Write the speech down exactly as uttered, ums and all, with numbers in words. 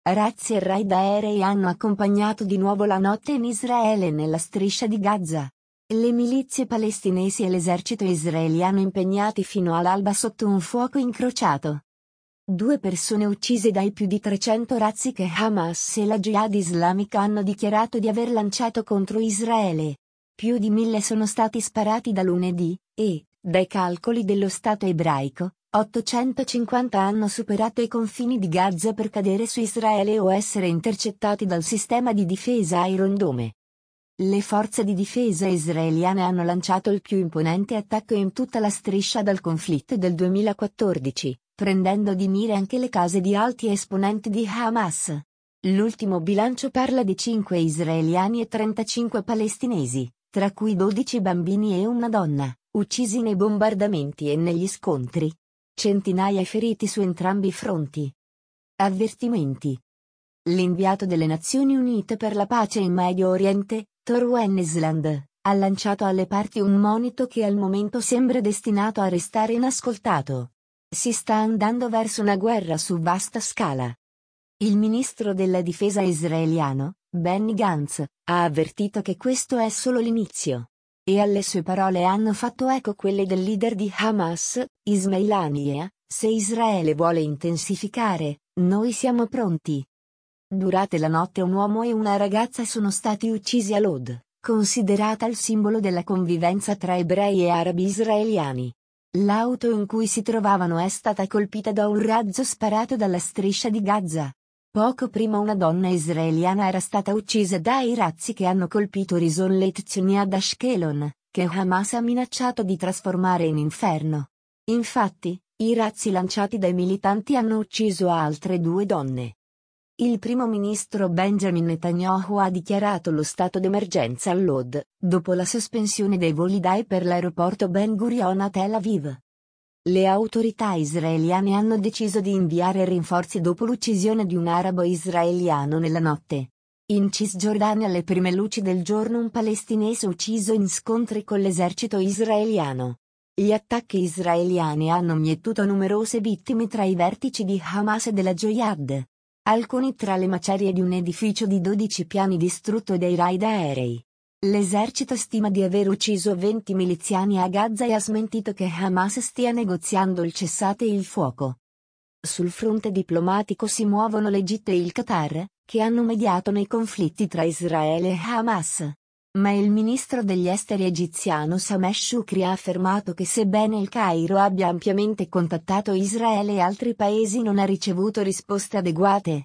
Razzi e raid aerei hanno accompagnato di nuovo la notte in Israele e nella striscia di Gaza. Le milizie palestinesi e l'esercito israeliano impegnati fino all'alba sotto un fuoco incrociato. Due persone uccise dai più di trecento razzi che Hamas e la Jihad islamica hanno dichiarato di aver lanciato contro Israele. Più di mille sono stati sparati da lunedì, e, dai calcoli dello Stato ebraico, ottocentocinquanta hanno superato i confini di Gaza per cadere su Israele o essere intercettati dal sistema di difesa Iron Dome. Le forze di difesa israeliane hanno lanciato il più imponente attacco in tutta la striscia dal conflitto del duemilaquattordici, prendendo di mira anche le case di alti esponenti di Hamas. L'ultimo bilancio parla di cinque israeliani e trentacinque palestinesi, tra cui dodici bambini e una donna, uccisi nei bombardamenti e negli scontri. Centinaia feriti su entrambi i fronti. Avvertimenti. L'inviato delle Nazioni Unite per la pace in Medio Oriente, Tor Wennesland, ha lanciato alle parti un monito che al momento sembra destinato a restare inascoltato. Si sta andando verso una guerra su vasta scala. Il ministro della difesa israeliano, Benny Gantz, ha avvertito che questo è solo l'inizio. E alle sue parole hanno fatto eco quelle del leader di Hamas, Ismail Haniyeh: se Israele vuole intensificare, noi siamo pronti. Durante la notte un uomo e una ragazza sono stati uccisi a Lod, considerata il simbolo della convivenza tra ebrei e arabi israeliani. L'auto in cui si trovavano è stata colpita da un razzo sparato dalla striscia di Gaza. Poco prima una donna israeliana era stata uccisa dai razzi che hanno colpito Rishon LeZion ad Ashkelon, che Hamas ha minacciato di trasformare in inferno. Infatti, i razzi lanciati dai militanti hanno ucciso altre due donne. Il primo ministro Benjamin Netanyahu ha dichiarato lo stato d'emergenza a Lod, dopo la sospensione dei voli dai per l'aeroporto Ben Gurion a Tel Aviv. Le autorità israeliane hanno deciso di inviare rinforzi dopo l'uccisione di un arabo israeliano nella notte. In Cisgiordania alle prime luci del giorno un palestinese ucciso in scontri con l'esercito israeliano. Gli attacchi israeliani hanno mietuto numerose vittime tra i vertici di Hamas e della Jihad. Alcuni tra le macerie di un edificio di dodici piani distrutto dai raid aerei. L'esercito stima di aver ucciso venti miliziani a Gaza e ha smentito che Hamas stia negoziando il cessate il fuoco. Sul fronte diplomatico si muovono l'Egitto e il Qatar, che hanno mediato nei conflitti tra Israele e Hamas. Ma il ministro degli esteri egiziano Sameh Shoukry ha affermato che sebbene il Cairo abbia ampiamente contattato Israele e altri paesi non ha ricevuto risposte adeguate.